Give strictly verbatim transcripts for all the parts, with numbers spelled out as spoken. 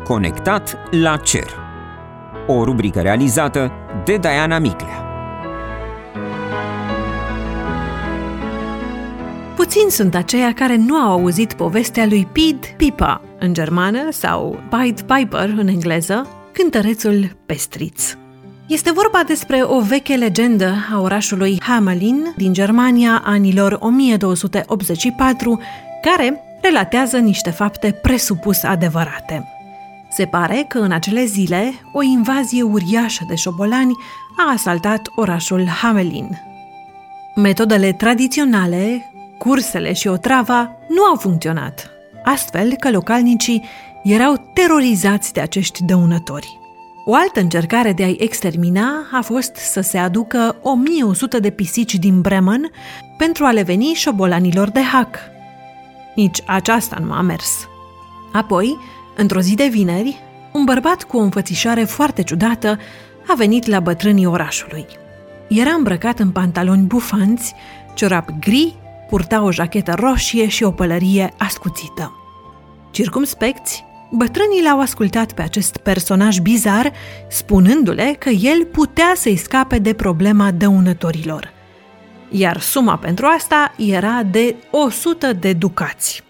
Conectat la cer. O rubrică realizată de Diana Miclea. Puțini sunt aceia care nu au auzit povestea lui Pied Piper în germană sau Pied Piper în engleză, cântărețul Pestriț. Este vorba despre o veche legendă a orașului Hamelin din Germania anilor o mie două sute optzeci și patru, care relatează niște fapte presupus adevărate. Se pare că în acele zile o invazie uriașă de șobolani a asaltat orașul Hamelin. Metodele tradiționale, cursele și otrava nu au funcționat, astfel că localnicii erau terorizați de acești dăunători. O altă încercare de a-i extermina a fost să se aducă o mie o sută de pisici din Bremen pentru a le veni șobolanilor de hac. Nici aceasta nu a mers. Apoi, într-o zi de vineri, un bărbat cu o înfățișare foarte ciudată a venit la bătrânii orașului. Era îmbrăcat în pantaloni bufanți, ciorapi gri, purta o jachetă roșie și o pălărie ascuțită. Circumspecți, bătrânii l-au ascultat pe acest personaj bizar, spunându-le că el putea să-i scape de problema dăunătorilor. Iar suma pentru asta era de o sută de ducați.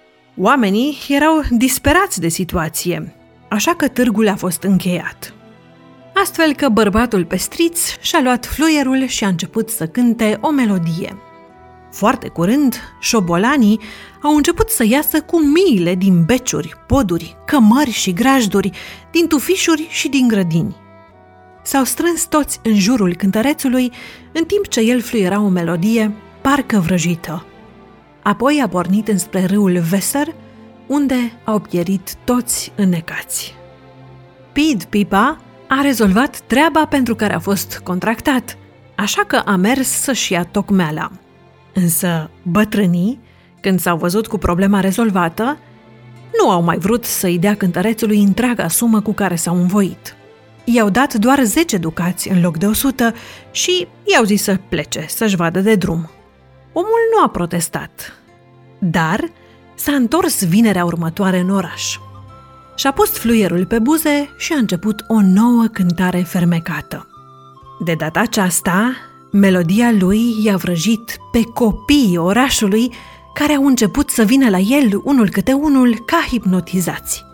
Oamenii erau disperați de situație, așa că târgul a fost încheiat. Astfel că bărbatul Pestriț și-a luat fluierul și a început să cânte o melodie. Foarte curând, șobolanii au început să iasă cu miile din beciuri, poduri, cămări și grajduri, din tufișuri și din grădini. S-au strâns toți în jurul cântărețului, în timp ce el fluiera o melodie, parcă vrăjită. Apoi a pornit înspre râul Weser, unde au pierit toți înnecați. Pied Piper a rezolvat treaba pentru care a fost contractat, așa că a mers să-și ia tocmeala. Însă bătrânii, când s-au văzut cu problema rezolvată, nu au mai vrut să-i dea cântărețului întreaga sumă cu care s-au învoit. I-au dat doar zece ducați în loc de o sută și i-au zis să plece, să-și vadă de drum. Omul nu a protestat, dar s-a întors vinerea următoare în oraș. Și-a pus fluierul pe buze și a început o nouă cântare fermecată. De data aceasta, melodia lui i-a vrăjit pe copiii orașului, care au început să vină la el unul câte unul ca hipnotizați.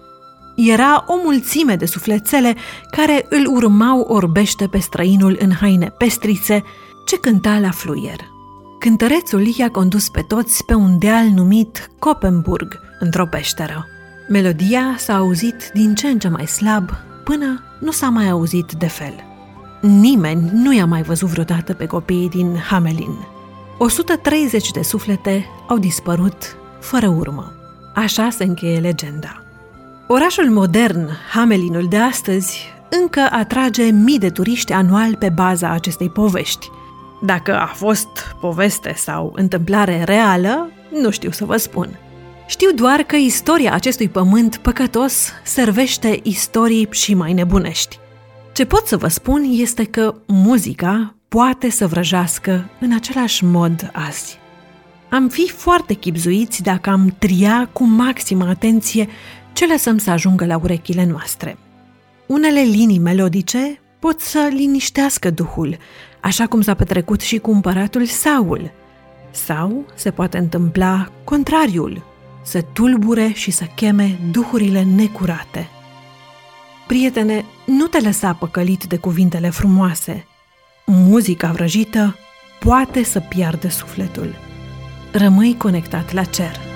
Era o mulțime de sufletele care îl urmau orbește pe străinul în haine pestrițe ce cânta la fluier. Cântărețul i-a condus pe toți pe un deal numit Koppenburg, într-o peșteră. Melodia s-a auzit din ce în ce mai slab, până nu s-a mai auzit de fel. Nimeni nu i-a mai văzut vreodată pe copiii din Hamelin. o sută treizeci de suflete au dispărut fără urmă. Așa se încheie legenda. Orașul modern, Hamelinul de astăzi, încă atrage mii de turiști anual pe baza acestei povești. Dacă a fost poveste sau întâmplare reală, nu știu să vă spun. Știu doar că istoria acestui pământ păcătos servește istorii și mai nebunești. Ce pot să vă spun este că muzica poate să vrăjească în același mod azi. Am fi foarte chibzuiți dacă am tria cu maximă atenție ce lăsăm să ajungă la urechile noastre. Unele linii melodice pot să liniștească duhul, așa cum s-a petrecut și cu împăratul Saul. Sau se poate întâmpla contrariul, să tulbure și să cheme duhurile necurate. Prietene, nu te lăsa păcălit de cuvintele frumoase. Muzica vrăjită poate să piardă sufletul. Rămâi conectat la cer.